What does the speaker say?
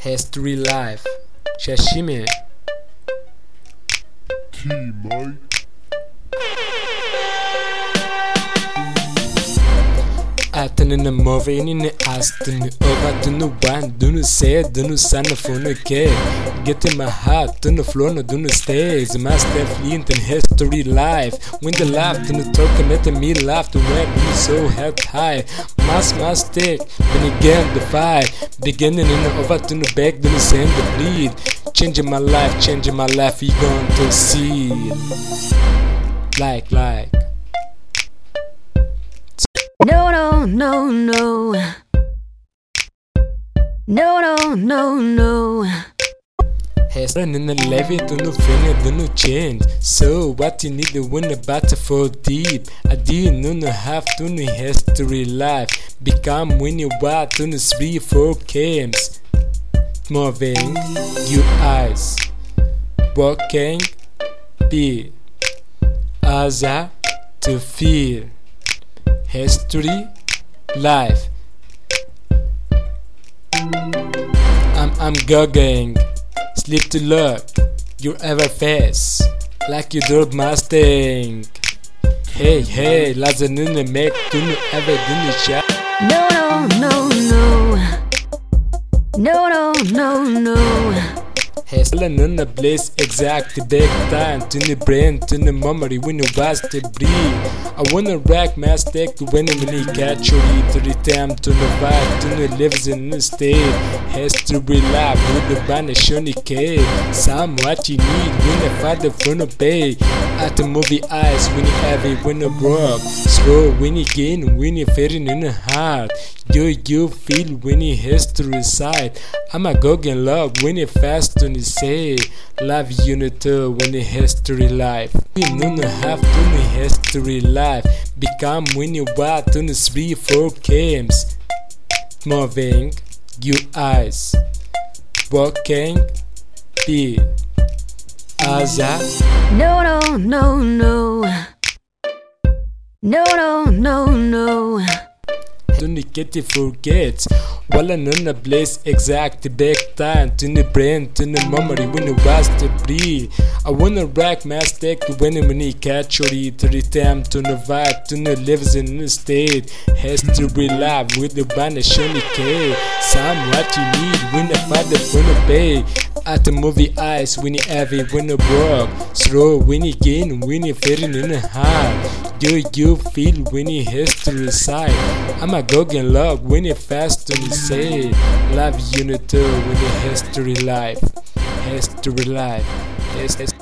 History Life Shashime T-Mike Aten in the movie in the aston over to the one, do not say, do not sign the phone, okay. Get in my heart, to the floor, no do not stay. Master Flint in History Life. When the laugh, to the talk and let me laugh to where me so head high. Mistake, then again the fight. Beginning in the over to the back, then send the bleed. Changing my life, you going to see. Like. No. Has run in the levy to no finish, to no change. So what you need to win a battle for deep. I didn't know have to no history life. Become when you want to no 3-4 games. Moving your eyes. Walking be as to feel. History life. I'm goggling. Sleep to look your ever face like you drove Mustang. Hey, Lazanuna make to ever do the shot. No. Hustling on the place exact back time to the brain to the memory when you was to breathe. I wanna rack my stack to when you catch your to the time to the vibe to the lives in the state. Has to be live with the band Shoni K. Some what you need when the father from the bay. At the movie eyes when you have it when you work. Slow when you gain when you fitting in the heart. You feel when you history side. I'm a goggin love when you fast on the say. Love unity when you history life. We don't have to the history life. Become when you want to the 3-4 games. Moving your eyes. Walking be as a No. Don't get it forget. While I'm on the place exact back time to the brain to the memory when you was to breathe. I wanna rack my stack to when you catch your to the time to the vibe to the lives in the state. Has to be live with the band Shoni K. Some what you need when the father from the bay. At the movie eyes when you have it when you work. Slow when you gain when you fitting in the heart. You feel when you history side. I'm a goggin love when you fast to the say. Love unity when you history life. History life.